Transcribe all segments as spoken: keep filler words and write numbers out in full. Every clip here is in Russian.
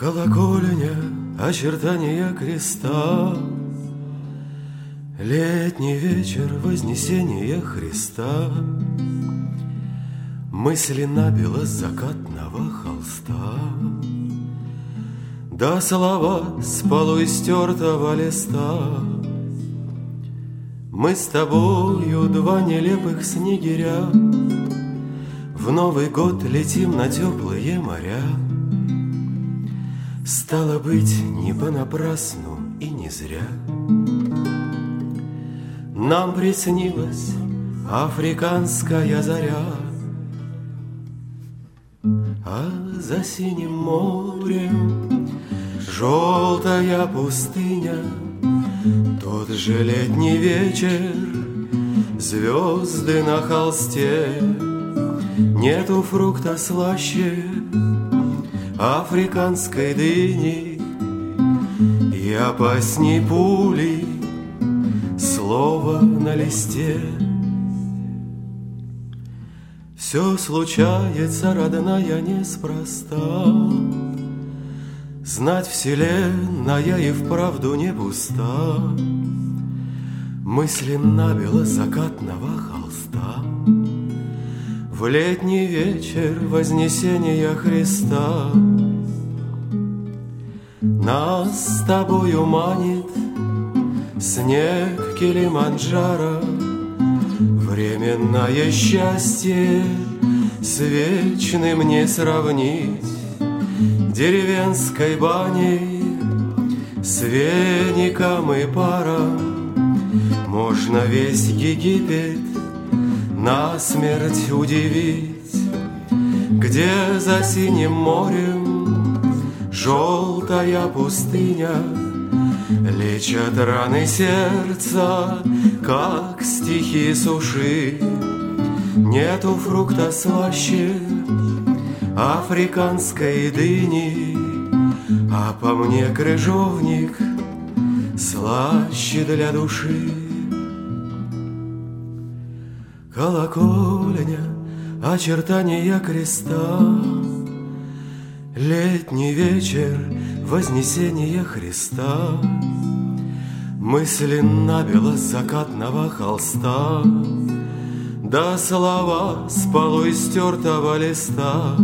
Колокольня, очертания креста, летний вечер Вознесения Христа, мысли набело с закатного холста, да слова с полуистертого листа. Мы с тобою, два нелепых снегиря, в Новый год летим на теплые моря. Стало быть, не понапрасну и не зря нам приснилась африканская заря, а за синим морем желтая пустыня, тот же летний вечер, звезды на холсте. Нету фрукта слаще африканской дыни и опасней пули слово на листе. Все случается, родная, неспроста. Знать, вселенная и вправду не пуста. Мысли набело закатного холста, в летний вечер Вознесения Христа. Нас с тобою манит снег Килиманджаро, временное счастье с вечным не сравнить. Деревенской баней с веником и паром можно весь Египет насмерть удивить, где за синим морем желтая пустыня лечат раны сердца, как стихи суши. Нету фрукта слаще африканской дыни, а по мне крыжовник слаще для души. Колокольня, очертания креста, летний вечер Вознесения Христа. Мысли набело с закатного холста, да слова с полуистертого листа.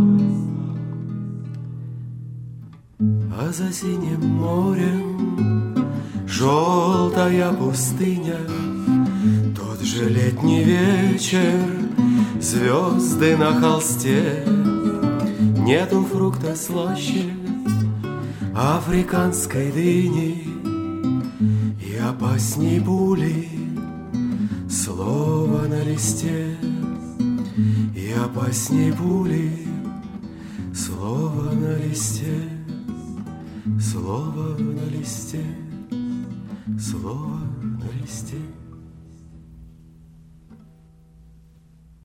А за синим морем желтая пустыня, тот же летний вечер, звезды на холсте. Нету фрукта слаще африканской дыни и опасней пули слово на листе. И опасней пули слово на листе. Слово на листе. Слово на листе.